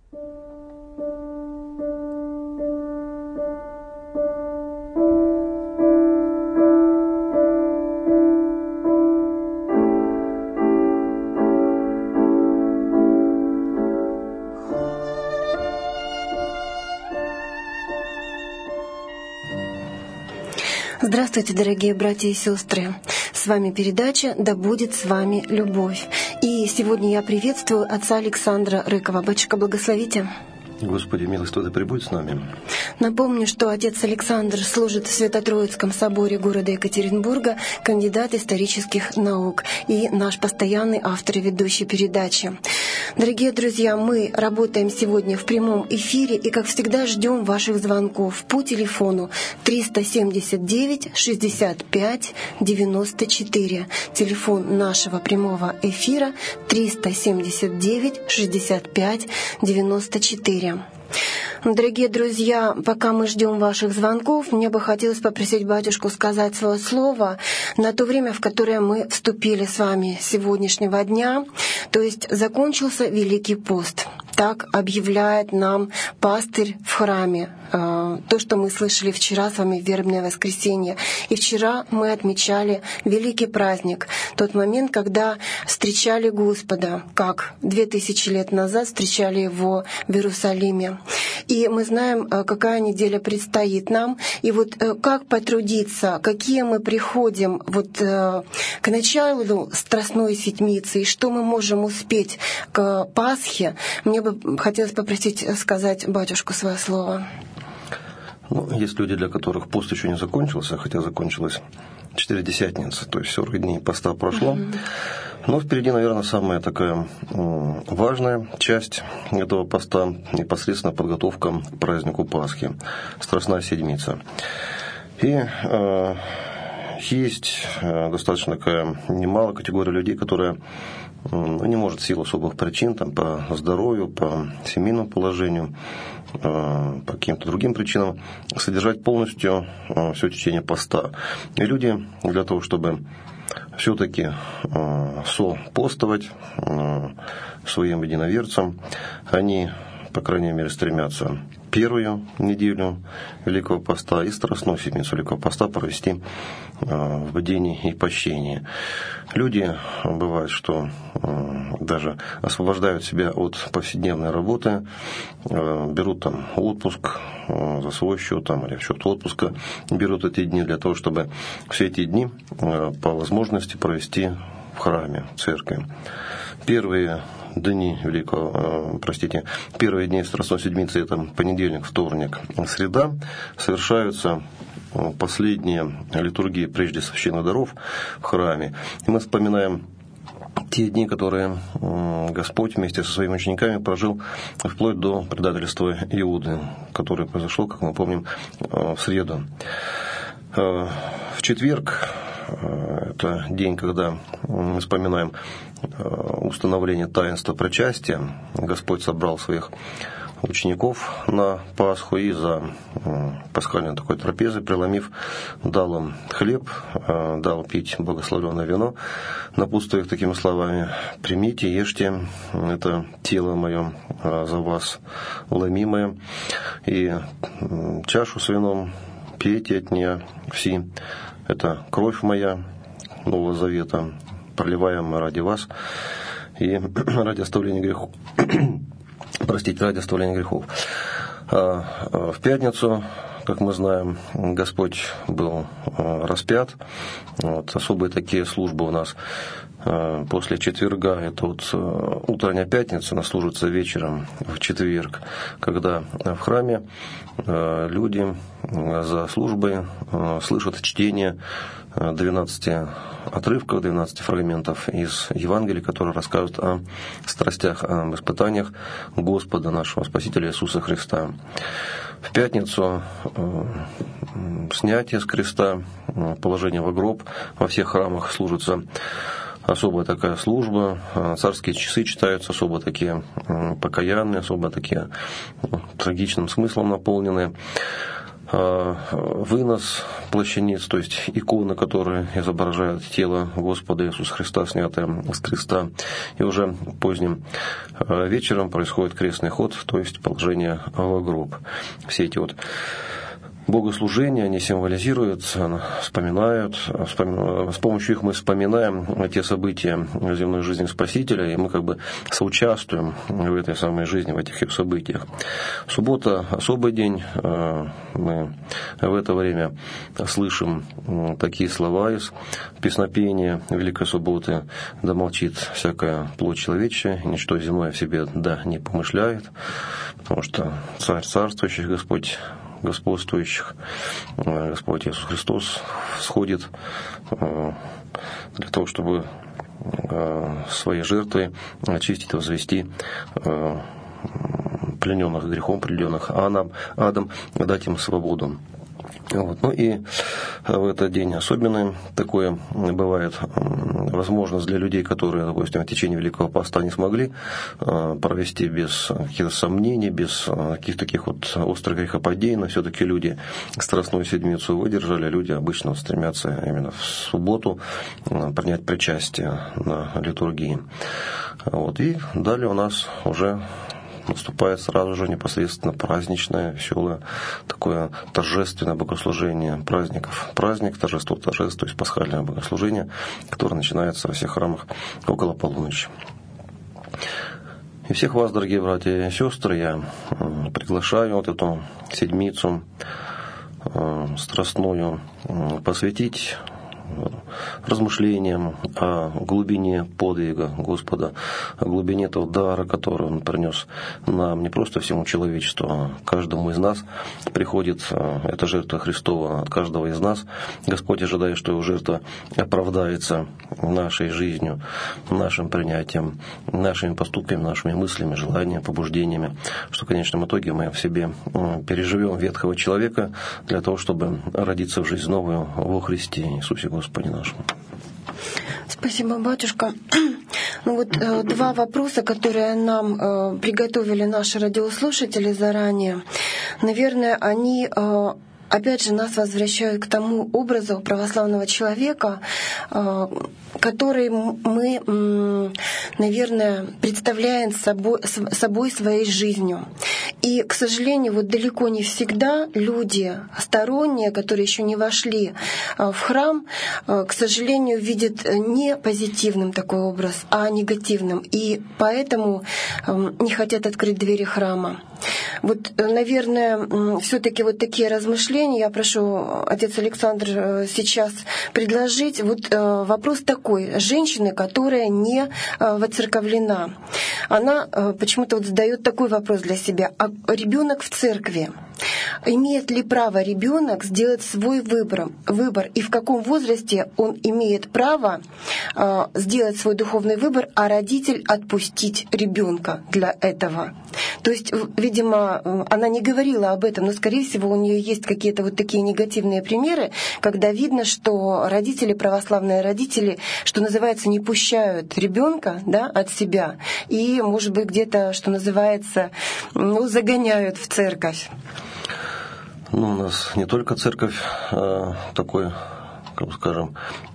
Здравствуйте, дорогие братья и сестры! С вами передача «Да будет с вами любовь». И сегодня я приветствую отца Александра Рыкова. Батюшка, благословите. Господи, милость Твоя пребудет с нами. Напомню, что отец Александр служит в Свято-Троицком соборе города Екатеринбурга, кандидат исторических наук и наш постоянный автор и ведущий передачи. Дорогие друзья, мы работаем сегодня в прямом эфире и, как всегда, ждем ваших звонков по телефону 379 65 94. Телефон нашего прямого эфира 379 65 94. Дорогие друзья, пока мы ждем ваших звонков, мне бы хотелось попросить батюшку сказать свое слово на то время, в которое мы вступили с вами сегодняшнего дня, то есть закончился Великий пост. Так объявляет нам пастырь в храме. То, что мы слышали вчера с вами в Вербное воскресенье. И вчера мы отмечали великий праздник, тот момент, когда встречали Господа, как 2000 лет назад встречали Его в Иерусалиме. И мы знаем, какая неделя предстоит нам. И вот как потрудиться, какие мы приходим вот к началу Страстной Седмицы, и что мы можем успеть к Пасхе, мне бы хотелось попросить сказать батюшку свое слово. Есть люди, для которых пост еще не закончился, хотя закончилось 4 десятницы, то есть 40 дней поста прошло. Но впереди, наверное, самая такая важная часть этого поста — непосредственно подготовка к празднику Пасхи, Страстная Седмица. И есть достаточно такая немалая категория людей, которая не может в силу особых причин, там, по здоровью, по семейному положению, по каким-то другим причинам, содержать полностью все течение поста. И люди для того, чтобы все-таки сопоствовать своим единоверцам, они, по крайней мере, стремятся первую неделю Великого Поста и Страстную Седмицу Великого Поста провести в бдении и пощении. Люди, бывает, что даже освобождают себя от повседневной работы, берут там отпуск за свой счет там, или в счет отпуска, берут эти дни для того, чтобы все эти дни по возможности провести в храме, в церкви. Первые первые дни Страстной Седмицы — это понедельник, вторник, среда, совершаются последние литургии прежде священных даров в храме. И мы вспоминаем те дни, которые Господь вместе со своими учениками прожил вплоть до предательства Иуды, которое произошло, как мы помним, в среду. В четверг — это день, когда мы вспоминаем установление таинства причастия. Господь собрал своих учеников на Пасху и за пасхальной такой трапезой, преломив, дал им хлеб, дал пить благословенное вино, напутствуя их такими словами: «Примите, ешьте, это тело мое за вас ломимое, и чашу с вином пейте от нее все, это кровь моя Нового Завета, проливаемая ради вас и ради оставления грехов». Ради оставления грехов. В пятницу, как мы знаем, Господь был распят. Особые такие службы у нас после четверга. Это утренняя пятница, она служится вечером в четверг, когда в храме люди за службой слышат чтение 12 отрывков, 12 фрагментов из Евангелия, которые рассказывают о страстях, об испытаниях Господа нашего Спасителя Иисуса Христа. В пятницу снятие с креста, положение во гроб. Во всех храмах служится особая такая служба, царские часы читаются, особо такие покаянные, особо такие трагичным смыслом наполненные. вынос плащаниц, то есть иконы, которые изображают тело Господа Иисуса Христа, снятое с креста. И уже поздним вечером происходит крестный ход, то есть положение в гроб. Все эти вот богослужения, они символизируют, вспоминают, с помощью их мы вспоминаем те события земной жизни Спасителя, и мы как бы соучаствуем в этой самой жизни, в этих событиях. Суббота – особый день, мы в это время слышим такие слова из песнопения Великой Субботы: «Да молчит всякая плоть человечья, ничто земное в себе да не помышляет», потому что Царь царствующих, Господь господствующих, Господь Иисус Христос сходит для того, чтобы своей жертвой очистить, возвести плененных грехом, плененных адом, дать им свободу. Вот. Ну и в этот день особенный такое бывает возможность для людей, которые, допустим, в течение Великого Поста не смогли провести без каких-то сомнений, без каких-то таких вот острых грехопадений, но все-таки люди Страстную Седмицу выдержали, люди обычно стремятся именно в субботу принять причастие на литургии. Вот. И далее у нас уже наступает сразу же непосредственно праздничное, веселое, такое торжественное богослужение праздников. Праздник, торжество, то есть пасхальное богослужение, которое начинается во всех храмах около полуночи. И всех вас, дорогие братья и сестры, я приглашаю вот эту седмицу страстную посвятить размышлениям о глубине подвига Господа, о глубине того дара, который Он принес нам, не просто всему человечеству, а каждому из нас приходит эта жертва Христова от каждого из нас. Господь ожидает, что Его жертва оправдается нашей жизнью, нашим принятием, нашими поступками, нашими мыслями, желаниями, побуждениями, что в конечном итоге мы в себе переживем ветхого человека для того, чтобы родиться в жизнь новую во Христе Иисусе Господе нашему. Спасибо, батюшка. Ну вот два вопроса, которые нам приготовили наши радиослушатели заранее. Наверное, они опять же нас возвращают к тому образу православного человека, который мы, наверное, представляем собой своей жизнью. И, к сожалению, вот далеко не всегда люди сторонние, которые еще не вошли в храм, к сожалению, видят не позитивным такой образ, а негативным. И поэтому не хотят открыть двери храма. Вот, наверное, все-таки вот такие размышления я прошу, отец Александр, сейчас предложить. Вот вопрос такой: женщины, которая не воцерковлена, она почему-то вот задает такой вопрос для себя: а ребенок в церкви, имеет ли право ребенок сделать свой выбор, и в каком возрасте он имеет право сделать свой духовный выбор, а родитель отпустить ребенка для этого? То есть, видимо, она не говорила об этом, но, скорее всего, у нее есть какие-то вот такие негативные примеры, когда видно, что родители, православные родители, что называется, не пущают ребенка, да, от себя, и, может быть, где-то, что называется, загоняют в церковь. У нас не только церковь такой, как скажем,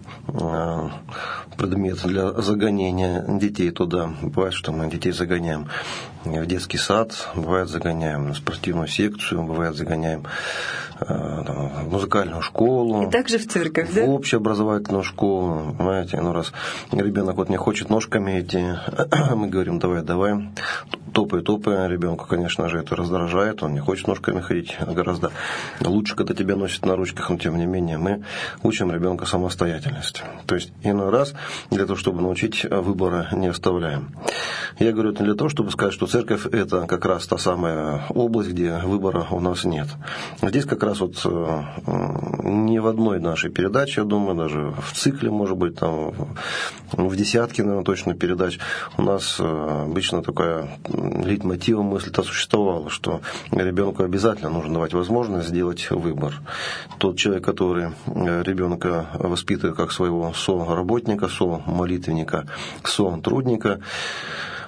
предмет для загонения детей туда. Бывает, что мы детей загоняем в детский сад, бывает загоняем на спортивную секцию, бывает загоняем в музыкальную школу. И также в церковь, да? В общеобразовательную школу. Понимаете, раз ребенок вот не хочет ножками идти, мы говорим: давай, топай. Ребенку, конечно же, это раздражает, он не хочет ножками ходить. Гораздо лучше, когда тебя носят на ручках, но тем не менее мы учим ребенка самостоятельности. То есть иной раз для того, чтобы научить, выбора не оставляем. Я говорю это не для того, чтобы сказать, что церковь — это как раз та самая область, где выбора у нас нет. Здесь как раз вот ни в одной нашей передаче, я думаю, даже в цикле, может быть, там в десятке, наверное, точно передач, у нас обычно такая лейтмотивом мысль-то существовала, что ребенку обязательно нужно давать возможность сделать выбор. Тот человек, который ребенка воспитывает как своего соработника, молитвенника, трудника,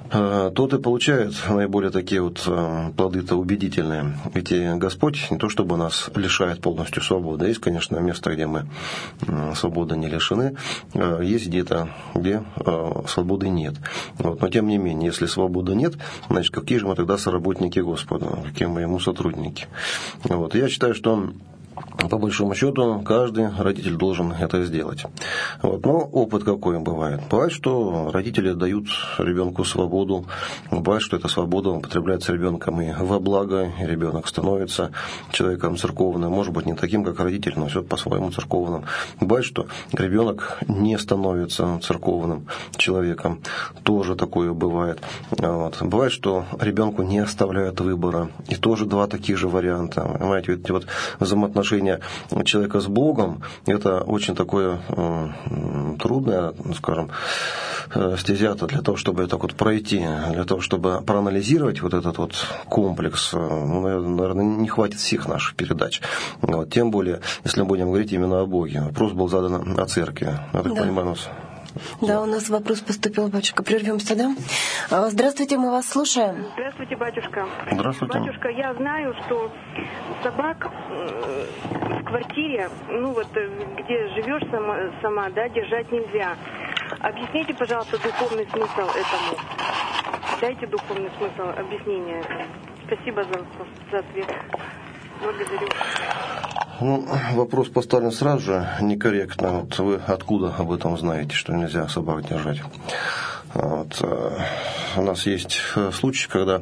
тот и получает наиболее такие вот плоды-то убедительные. Ведь и Господь не то чтобы нас лишает полностью свободы. Есть, конечно, место, где мы свободы не лишены, есть где-то, где свободы нет. Вот. Но тем не менее, если свободы нет, значит, какие же мы тогда соработники Господа, какие мы ему сотрудники. Вот. Я считаю, что по большому счету, каждый родитель должен это сделать. Вот. Но опыт какой бывает? Бывает, что родители дают ребенку свободу, бывает, что эта свобода употребляется ребенком и во благо, и ребенок становится человеком церковным, может быть, не таким, как родитель, но все по-своему церковным. Бывает, что ребенок не становится церковным человеком, тоже такое бывает. Вот. Бывает, что ребенку не оставляют выбора, и тоже два таких же варианта. Понимаете, ведь вот взаимоотношения человека с Богом — это очень такое трудное, скажем, стезя-то для того, чтобы так вот пройти, для того, чтобы проанализировать вот этот вот комплекс, наверное, не хватит всех наших передач. Вот. Тем более, если мы будем говорить именно о Боге. Вопрос был задан о церкви. Я так понимаю, у нас... Да, у нас вопрос поступил, батюшка. Прервемся, да? Здравствуйте, мы вас слушаем. Здравствуйте, батюшка. Здравствуйте. Батюшка, я знаю, что собак в квартире, где живешь сама, да, держать нельзя. Объясните, пожалуйста, духовный смысл этому. Дайте духовный смысл объяснения. Спасибо за ответ. Благодарю. Вопрос поставлен сразу же некорректно. Вот вы откуда об этом знаете, что нельзя собак держать? Вот. У нас есть случаи, когда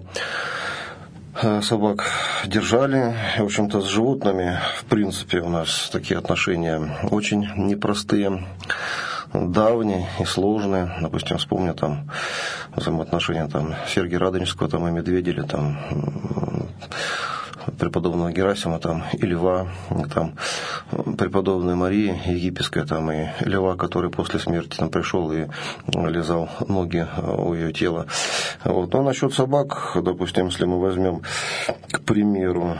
собак держали. В общем-то, с животными, в принципе, у нас такие отношения очень непростые, давние и сложные. Допустим, вспомню там взаимоотношения Сергия Радонежского и медведя, или преподобного Герасима и льва, преподобной Марии Египетской, и льва, который после смерти пришел и лизал ноги у ее тела. Вот. Но насчет собак, допустим, если мы возьмем, к примеру,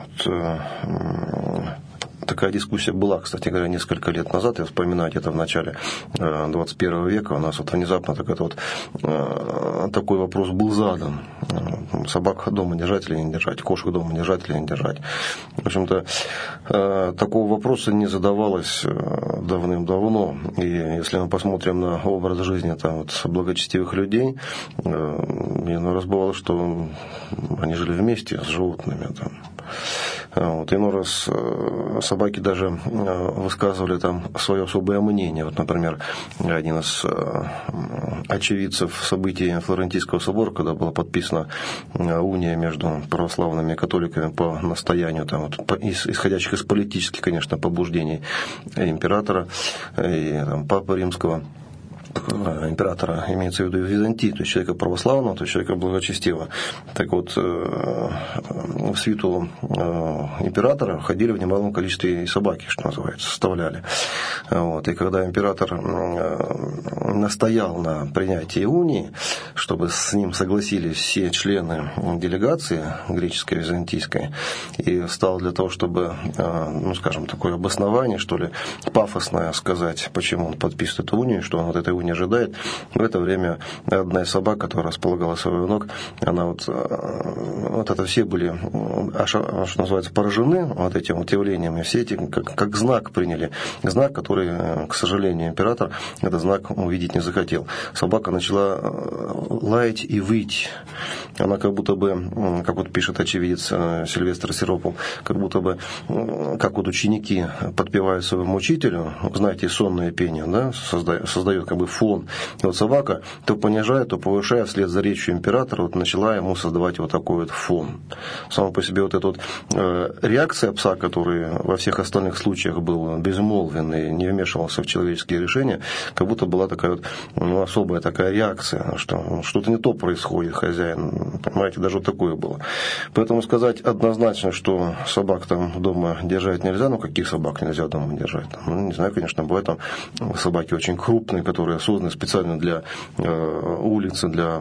такая дискуссия была, кстати говоря, несколько лет назад, я вспоминаю, где-то в начале 21 века у нас внезапно такой вопрос был задан. Собак дома держать или не держать, кошек дома держать или не держать. В общем-то, такого вопроса не задавалось давным-давно. И если мы посмотрим на образ жизни благочестивых людей, иной раз бывало, что они жили вместе с животными. Вот. Иной раз собаки даже высказывали свое особое мнение. Вот, например, один из очевидцев событий Флорентийского собора, когда была подписана уния между православными и католиками по настоянию, исходящих из политических, конечно, побуждений императора и папы римского, императора, имеется в виду Византии, то есть человека православного, то есть человека благочестивого. Так вот, в свиту императора ходили в немалом количестве и собаки, что называется, составляли. Вот. И когда император настоял на принятии унии, чтобы с ним согласились все члены делегации греческой, византийской, и стал для того, чтобы, такое обоснование, что ли, пафосное сказать, почему он подписывает эту унию, что он от этой унии ожидает. В это время одна из собак, которая располагалась у его ног, она это все были, что называется, поражены этим явлением, и все эти как знак приняли. Знак, который, к сожалению, император этот знак увидеть не захотел. Собака начала лаять и выть. Она как будто бы, как пишет очевидец Сильвестр Сиропул, как будто бы, как ученики подпевают своему учителю, знаете, сонное пение, да, создает фон. И собака то понижает, то повышает, вслед за речью императора начала ему создавать такой фон. Само по себе эта реакция пса, который во всех остальных случаях был безмолвен и не вмешивался в человеческие решения, как будто была такая особая такая реакция, что что-то не то происходит, хозяин. Понимаете, даже такое было. Поэтому сказать однозначно, что собак дома держать нельзя, каких собак нельзя дома держать? Не знаю, конечно, бывают собаки очень крупные, которые созданы специально для улицы, для,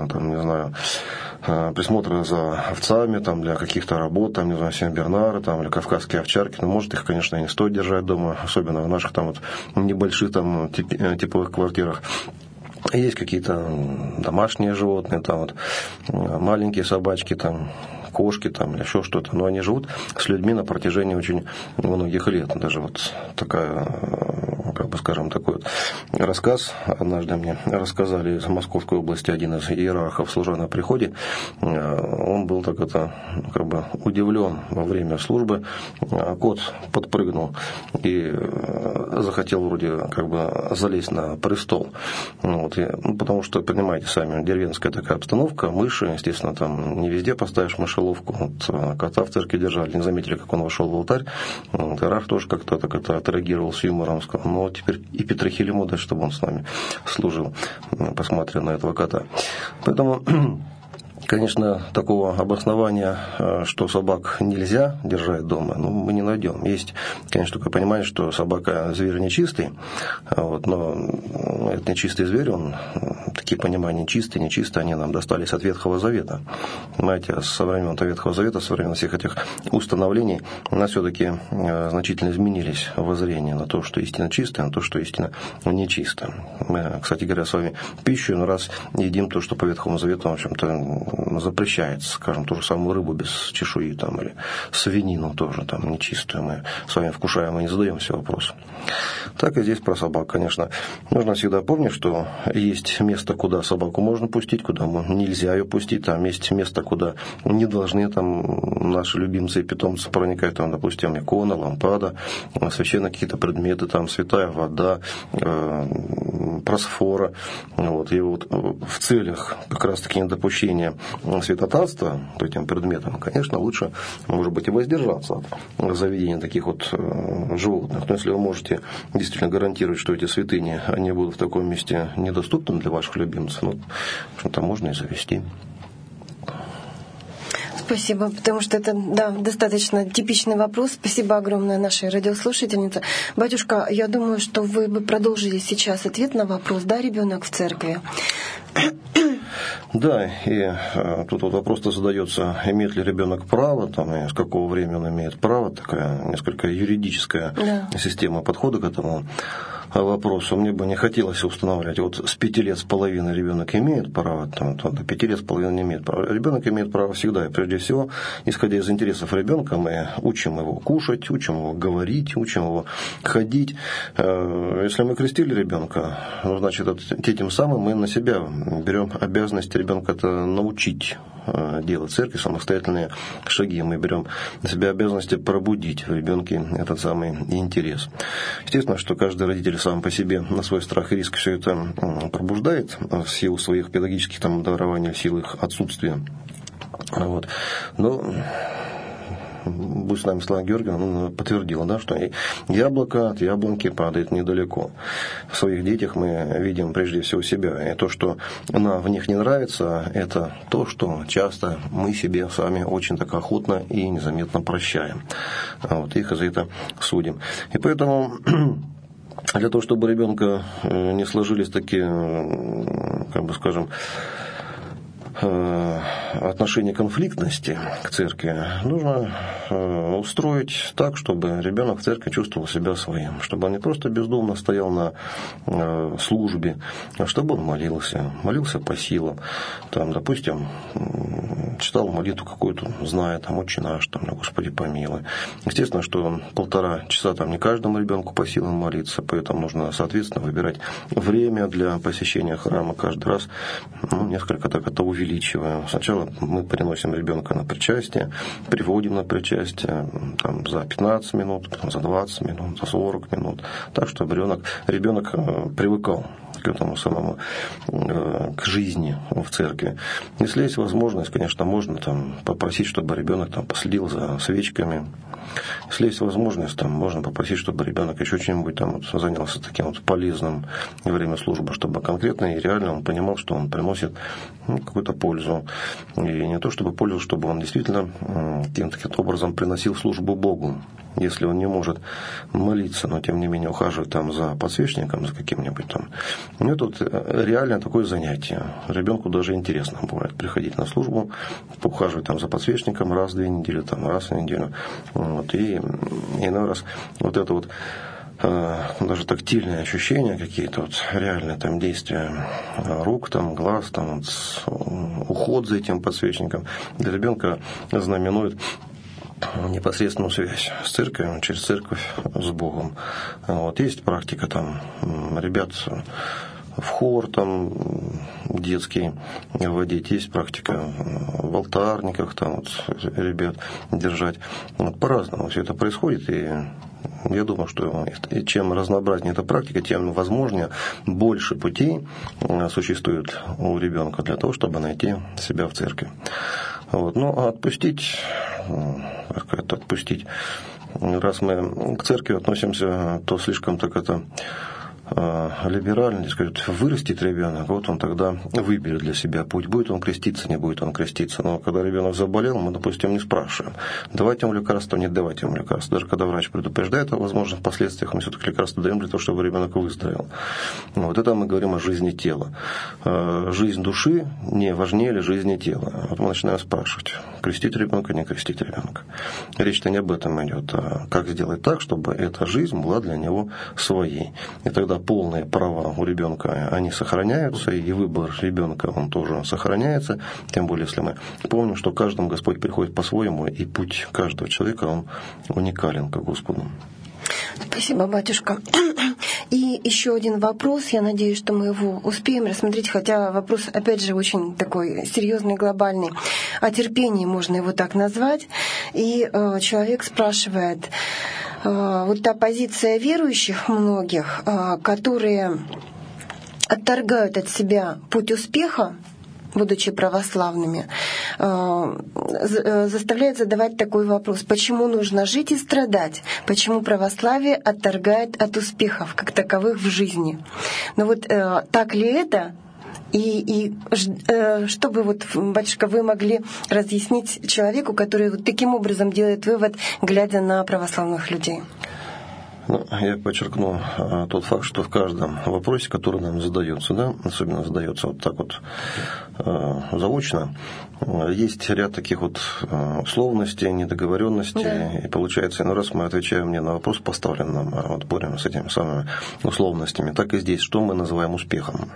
присмотра за овцами, для каких-то работ, сенбернары, или кавказские овчарки. Может, их, конечно, и не стоит держать дома, особенно в наших небольших типовых квартирах. Есть какие-то домашние животные, там вот маленькие собачки, там кошки там, или еще что-то, но они живут с людьми на протяжении очень многих лет. Даже вот такая, как бы скажем, такой вот рассказ однажды мне рассказали из Московской области один из иерархов, служа на приходе. Он был так это, как бы удивлен во время службы. Кот подпрыгнул и захотел вроде как бы залезть на престол. Вот, потому что, понимаете сами, деревенская такая обстановка, мыши, естественно, там не везде поставишь мышеловку. Вот, кота в церкви держали, не заметили, как он вошел в алтарь. Вот, иерарх тоже как-то так это отреагировал с юмором, сказал, ну вот теперь и Петрохилему дать, чтобы он с нами служил, посмотря на этого кота. Поэтому, конечно, такого обоснования, что собак нельзя держать дома, мы не найдем. Есть, конечно, такое понимание, что собака зверь нечистый, вот, но это нечистый зверь, такие понимания чистые, нечистые, они нам достались от Ветхого Завета. Понимаете, со времен Ветхого Завета, со времен всех этих установлений, у нас все-таки значительно изменились воззрения на то, что истинно чистое, на то, что истинно нечисто. Мы, кстати говоря, с вами пищу иной раз едим то, что по Ветхому Завету, в общем-то, запрещается, скажем, ту же самую рыбу без чешуи, там, или свинину тоже там нечистую мы с вами вкушаем и не задаем все вопросы. Так и здесь про собак, конечно. Нужно всегда помнить, что есть место, куда собаку можно пустить, куда нельзя ее пустить, там есть место, куда не должны там наши любимцы и питомцы проникать, там, допустим, икона, лампада, священные какие-то предметы, там, святая вода, просфора, вот, и вот в целях как раз-таки недопущения святотатства по этим предметам, конечно, лучше, может быть, и воздержаться от заведения таких вот животных. Но если вы можете действительно гарантировать, что эти святыни, они будут в таком месте недоступны для ваших любимцев, в общем-то, можно и завести. Спасибо, потому что это, да, достаточно типичный вопрос. Спасибо огромное нашей радиослушательнице. Батюшка, я думаю, что вы бы продолжили сейчас ответ на вопрос, да, ребенок в церкви? Да, и тут вот вопрос-то задается, имеет ли ребенок право, там, и с какого времени он имеет право, такая несколько юридическая система подхода к этому вопросу. Мне бы не хотелось устанавливать, вот с 5 лет с половиной ребенок имеет право, там, до 5 лет с половиной не имеет права. Ребенок имеет право всегда, и прежде всего, исходя из интересов ребенка, мы учим его кушать, учим его говорить, учим его ходить. Если мы крестили ребенка, значит, этим самым мы на себя берем обязанность ребенка это научить делать в церкви, самостоятельные шаги. Мы берем на себя обязанности пробудить в ребенке этот самый интерес. Естественно, что каждый родитель сам по себе на свой страх и риск все это пробуждает в силу своих педагогических там дарований, в силу их отсутствия. Вот. Но будь с нами Слава Георгиевна, подтвердила, да, что яблоко от яблоньки падает недалеко. В своих детях мы видим прежде всего себя. И то, что нам в них не нравится, это то, что часто мы себе сами очень так охотно и незаметно прощаем. Вот, их за это судим. И поэтому для того, чтобы у ребенка не сложились такие, как бы скажем, отношение конфликтности к церкви, нужно устроить так, чтобы ребенок в церкви чувствовал себя своим, чтобы он не просто бездумно стоял на службе, а чтобы он молился по силам, там, допустим, читал молитву какую-то, зная, там, «Отче наш», там, «Господи помилуй». Естественно, что 1,5 часа там не каждому ребенку по силам молиться, поэтому нужно, соответственно, выбирать время для посещения храма каждый раз, несколько так это увеличиваем. Сначала мы приносим ребенка на причастие, приводим на причастие там, за 15 минут, потом за 20 минут, за 40 минут, так, чтобы ребенок привыкал к этому самому, к жизни в церкви. Если есть возможность, конечно, можно там попросить, чтобы ребенок там последил за свечками. Если есть возможность, там можно попросить, чтобы ребенок еще чем-нибудь там вот занялся таким вот полезным во время службы, чтобы конкретно и реально он понимал, что он приносит какую-то пользу. И не то чтобы пользу, чтобы он действительно каким-то образом приносил службу Богу. Если он не может молиться, но тем не менее ухаживать там за подсвечником, за каким-нибудь там. Это вот реально такое занятие. Ребенку даже интересно бывает приходить на службу, поухаживать там за подсвечником раз в 2 недели, там, раз в неделю. Вот, и иной раз вот это вот даже тактильные ощущения какие-то, вот, реальные там действия рук, там, глаз, там, вот, уход за этим подсвечником для ребенка знаменует непосредственную связь с церковью, через церковь с Богом. Вот, есть практика там ребят в хор там детский вводить, есть практика в алтарниках там вот ребят держать. Вот, по-разному все это происходит, и я думаю, что чем разнообразнее эта практика, тем возможнее больше путей существует у ребенка для того, чтобы найти себя в церкви. Вот. Ну, а отпустить, раз мы к церкви относимся, то слишком так это либерально, сказать, вырастет ребенок, вот он тогда выберет для себя путь, будет он креститься, не будет он креститься. Но когда ребенок заболел, мы, допустим, не спрашиваем, давать ему лекарства, не давать ему лекарства. Даже когда врач предупреждает о возможных последствиях, мы все-таки лекарства даем для того, чтобы ребенок выздоровел. Вот это мы говорим о жизни тела. Жизнь души не важнее ли жизни тела? Вот мы начинаем спрашивать, крестить ребенка, не крестить ребенка. Речь-то не об этом идет, а как сделать так, чтобы эта жизнь была для него своей. И тогда полные права у ребенка, они сохраняются, и выбор ребенка, он тоже сохраняется, тем более, если мы помним, что каждому Господь приходит по-своему, и путь каждого человека, он уникален к Господу. Спасибо, батюшка. И еще один вопрос, я надеюсь, что мы его успеем рассмотреть, хотя вопрос, опять же, очень такой серьезный, глобальный. О терпении можно его так назвать. И человек спрашивает, вот та позиция верующих многих, которые отторгают от себя путь успеха, будучи православными, заставляет задавать такой вопрос: почему нужно жить и страдать? Почему православие отторгает от успехов, как таковых в жизни? Но вот так ли это? И чтобы, вот, батюшка, вы могли разъяснить человеку, который вот таким образом делает вывод, глядя на православных людей? Ну, я подчеркну тот факт, что в каждом вопросе, который нам задается, да, особенно задается вот так вот заочно, есть ряд таких вот условностей, недоговоренностей, да. И получается, иной раз мы отвечаем не на вопрос, поставленный нам, а вот боремся с этими самыми условностями. Так и здесь, что мы называем успехом?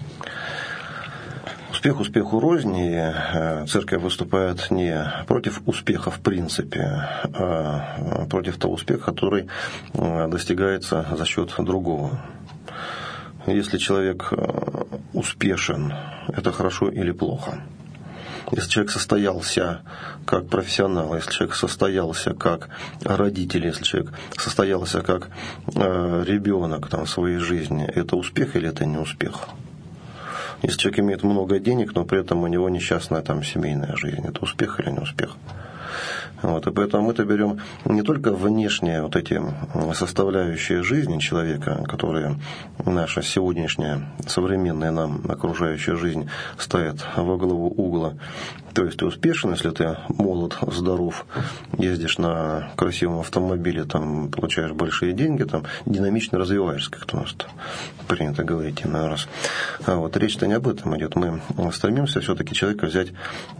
Успех успеху рознь, и церковь выступает не против успеха в принципе, а против того успеха, который достигается за счет другого. Если человек успешен, это хорошо или плохо? Если человек состоялся как профессионал, если человек состоялся как родитель, если человек состоялся как ребенок там, в своей жизни, это успех или это не успех? Если человек имеет много денег, но при этом у него несчастная там семейная жизнь, это успех или не успех? Вот, и поэтому мы-то берем не только внешние вот эти составляющие жизни человека, которые наша сегодняшняя современная нам окружающая жизнь ставит во главу угла. То есть ты успешен, если ты молод, здоров, ездишь на красивом автомобиле, там, получаешь большие деньги, там, динамично развиваешься, как-то у нас принято говорить иной раз. А вот речь-то не об этом идет. Мы стремимся все-таки человека взять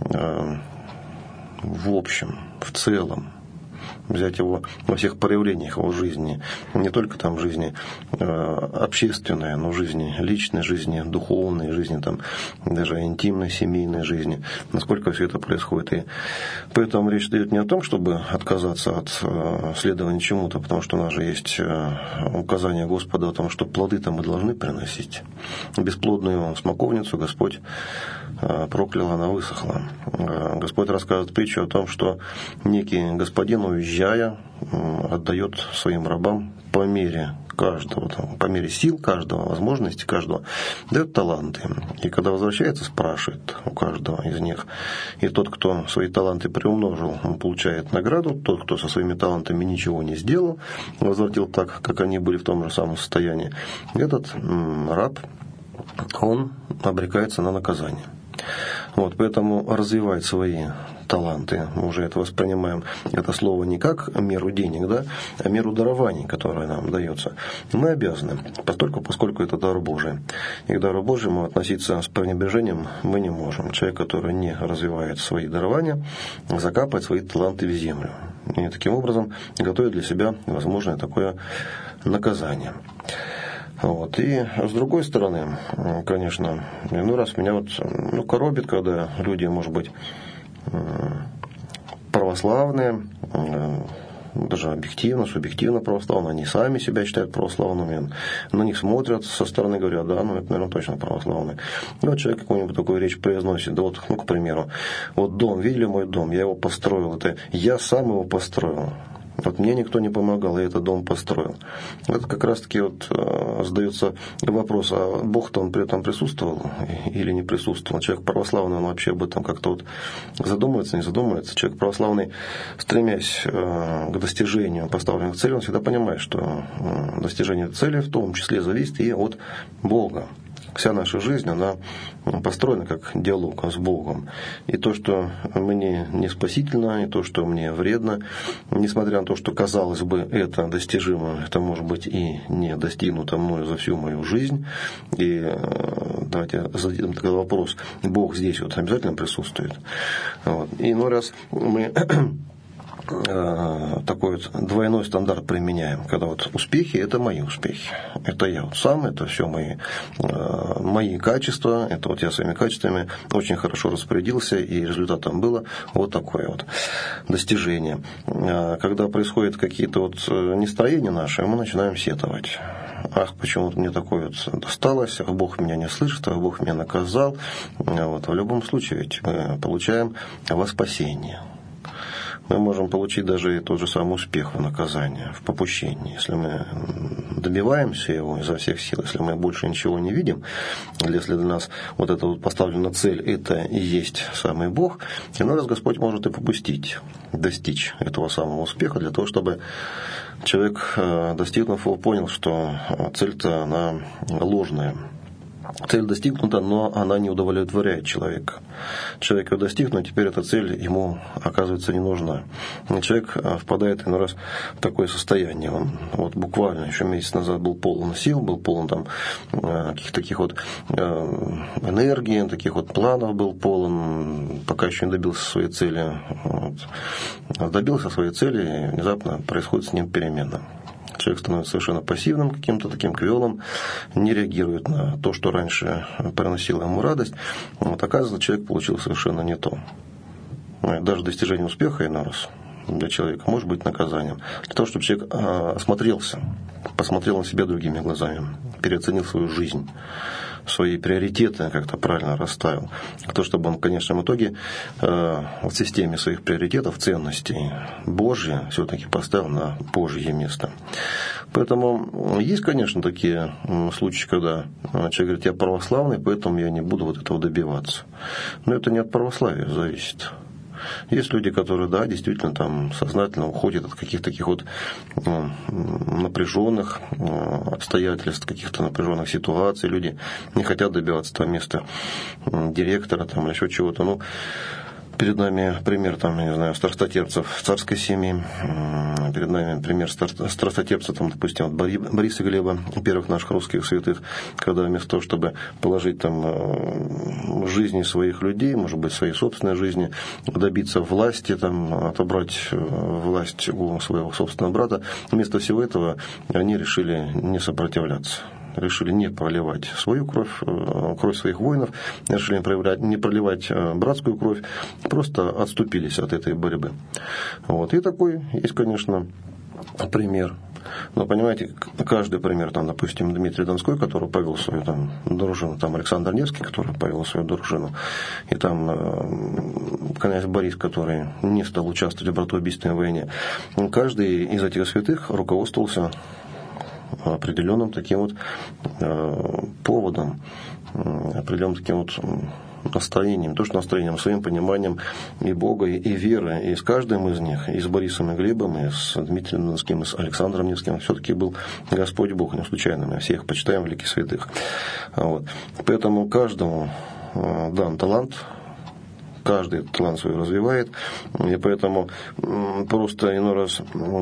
в общем, в целом, взять его во всех проявлениях его жизни, не только там жизни общественной, но жизни личной, жизни духовной, жизни там даже интимной, семейной жизни, насколько все это происходит. И поэтому речь идет не о том, чтобы отказаться от следования чему-то, потому что у нас же есть указание Господа о том, что плоды-то мы должны приносить. Бесплодную смоковницу Господь проклял, она высохла. Господь рассказывает притчу о том, что некий господин, уезжая, отдает своим рабам по мере каждого, по мере сил каждого, возможностей каждого, дает таланты. И когда возвращается, спрашивает у каждого из них. И тот, кто свои таланты приумножил, он получает награду. Тот, кто со своими талантами ничего не сделал, возвратил так, как они были в том же самом состоянии, этот раб, он обрекается на наказание. Вот, поэтому развивать свои таланты, мы уже это воспринимаем, это слово не как меру денег, да, а меру дарований, которое нам дается. Мы обязаны, поскольку это дар Божий. И к дару Божьему относиться с пренебрежением мы не можем. Человек, который не развивает свои дарования, закапывает свои таланты в землю. И таким образом готовят для себя возможное такое наказание. Вот. И с другой стороны, конечно, иной раз меня коробит, когда люди, может быть, православные, даже объективно, субъективно православные, они сами себя считают православными, на них смотрят со стороны, говорят, да, это, наверное, точно православные. И вот человек какую-нибудь такую речь произносит, да вот, к примеру, вот дом, видели мой дом, я его построил, это я сам его построил. Вот мне никто не помогал, я этот дом построил. Это как раз-таки задается вопрос, а Бог-то он при этом присутствовал или не присутствовал? Человек православный, он вообще об этом как-то задумывается, не задумывается. Человек православный, стремясь к достижению поставленных целей, он всегда понимает, что достижение цели в том числе зависит и от Бога. Вся наша жизнь, она построена как диалог с Богом. И то, что мне не спасительно, и то, что мне вредно, несмотря на то, что, казалось бы, это достижимо, это может быть и не достигнуто мною за всю мою жизнь. И давайте зададим такой вопрос. Бог здесь обязательно присутствует. Вот. И иной раз мы такой двойной стандарт применяем, когда успехи — это мои успехи, это я сам, это все мои качества, это я своими качествами очень хорошо распорядился, и результатом было такое достижение. Когда происходят какие-то нестроения наши, мы начинаем сетовать. Ах, почему-то мне такое досталось, ах, Бог меня не слышит, ах, Бог меня наказал. В любом случае ведь мы получаем во спасение. Мы можем получить даже и тот же самый успех в наказании, в попущении. Если мы добиваемся его изо всех сил, если мы больше ничего не видим, если для нас эта поставленная цель, это и есть самый Бог, иной раз Господь может и попустить, достичь этого самого успеха, для того, чтобы человек, достигнув его, понял, что цель-то она ложная. Цель достигнута, но она не удовлетворяет человека. Человек ее достиг, но теперь эта цель ему, оказывается, не нужна. Человек впадает иной раз в такое состояние. Он буквально еще месяц назад был полон сил, был полон каких-то таких энергии, таких планов был полон, пока еще не добился своей цели. Добился своей цели, и внезапно происходит с ним перемена. Человек становится совершенно пассивным, каким-то таким квелом, не реагирует на то, что раньше приносило ему радость. Оказывается, человек получил совершенно не то. Даже достижение успеха иной раз для человека может быть наказанием. Для того, чтобы человек осмотрелся, посмотрел на себя другими глазами, переоценил свою жизнь, свои приоритеты как-то правильно расставил. То, чтобы он в конечном итоге в системе своих приоритетов, ценностей Божье все-таки поставил на Божье место. Поэтому есть, конечно, такие случаи, когда человек говорит, я православный, поэтому я не буду этого добиваться. Но это не от православия зависит. Есть люди, которые, да, действительно сознательно уходят от каких-то таких напряженных обстоятельств, каких-то напряженных ситуаций. Люди не хотят добиваться места директора или еще чего-то. Перед нами пример, страстотерпцев царской семьи. Перед нами пример страстотерпца, допустим, Бориса и Глеба, первых наших русских святых, когда вместо того, чтобы положить жизни своих людей, может быть, своей собственной жизни, добиться власти, отобрать власть у своего собственного брата, вместо всего этого они решили не сопротивляться. Решили не проливать свою кровь, кровь своих воинов, решили не проливать братскую кровь, просто отступились от этой борьбы. И такой есть, конечно, пример. Но, понимаете, каждый пример, допустим, Дмитрий Донской, который повел свою дружину, Александр Невский, который повел свою дружину, и князь Борис, который не стал участвовать в братоубийственной войне. Каждый из этих святых руководствовался определенным таким поводом, определенным таким настроением, то, что настроением, своим пониманием и Бога, и веры. И с каждым из них, и с Борисом и Глебом, и с Дмитрием Донским, и с Александром Невским, все-таки был Господь Бог, не случайно. Мы всех почитаем великих святых. Поэтому каждому дан талант, каждый талант свой развивает, и поэтому просто иной раз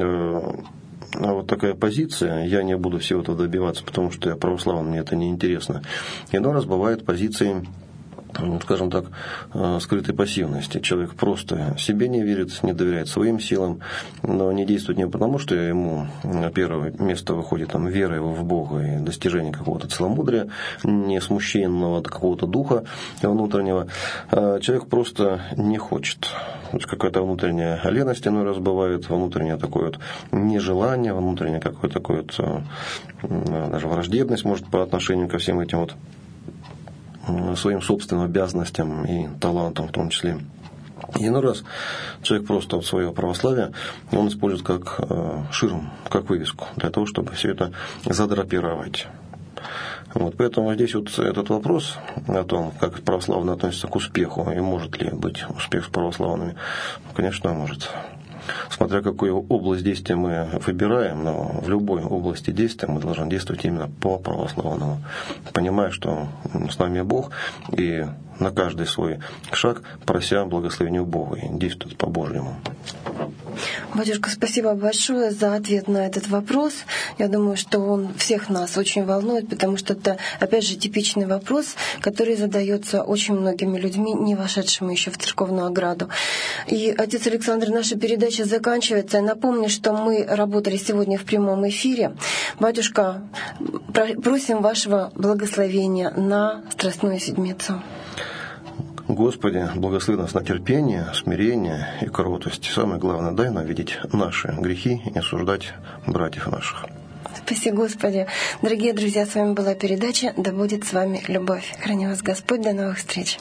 такая позиция, я не буду всего этого добиваться, потому что я православный, мне это не интересно. Иной раз бывают позиции скажем так, скрытой пассивности. Человек просто себе не верит, не доверяет своим силам, но не действует не потому, что ему на первое место выходит там, вера его в Бога и достижение какого-то целомудрия, не смущенного какого-то духа внутреннего. Человек просто не хочет. То есть какая-то внутренняя леность иной раз бывает, внутреннее такое вот нежелание, внутреннее какое-то такое вот, даже враждебность может по отношению ко всем этим вот своим собственным обязанностям и талантам в том числе. И иной раз человек просто вот свое православие он использует как ширму, как вывеску, для того, чтобы все это задрапировать. Вот, поэтому здесь вот этот вопрос о том, как православные относятся к успеху, и может ли быть успех с православными, конечно, может. Смотря какую область действия мы выбираем, но в любой области действия мы должны действовать именно по православному, понимая, что с нами Бог, и на каждый свой шаг прося благословения Бога и действовать по-божьему. Батюшка, спасибо большое за ответ на этот вопрос. Я думаю, что он всех нас очень волнует, потому что это, опять же, типичный вопрос, который задается очень многими людьми, не вошедшими еще в церковную ограду. И, отец Александр, наша передача заканчивается. Я напомню, что мы работали сегодня в прямом эфире. Батюшка, просим вашего благословения на Страстную Седмицу. Господи, благослови нас на терпение, смирение и кротость. Самое главное, дай нам видеть наши грехи и осуждать братьев наших. Спаси Господи. Дорогие друзья, с вами была передача «Да будет с вами любовь». Храни вас Господь. До новых встреч.